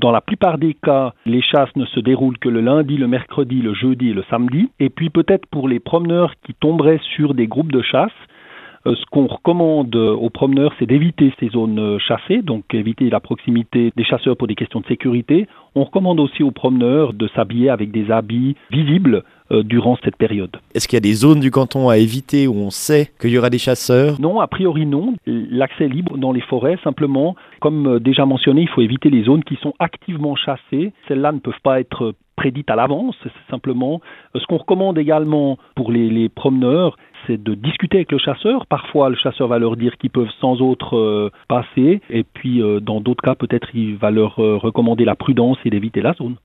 Dans la plupart des cas, les chasses ne se déroulent que le lundi, le mercredi, le jeudi et le samedi. Et puis peut-être pour les promeneurs qui tomberaient sur des groupes de chasse, ce qu'on recommande aux promeneurs, c'est d'éviter ces zones chassées, donc éviter la proximité des chasseurs pour des questions de sécurité. On recommande aussi aux promeneurs de s'habiller avec des habits visibles durant cette période. Est-ce qu'il y a des zones du canton à éviter où on sait qu'il y aura des chasseurs ? Non, a priori non. L'accès est libre dans les forêts. Simplement, comme déjà mentionné, il faut éviter les zones qui sont activement chassées. Celles-là ne peuvent pas être prédites à l'avance. C'est simplement ce qu'on recommande également pour les promeneurs, c'est de discuter avec le chasseur. Parfois, le chasseur va leur dire qu'ils peuvent sans autre passer. Et puis, dans d'autres cas, peut-être il va leur recommander la prudence et d'éviter la zone.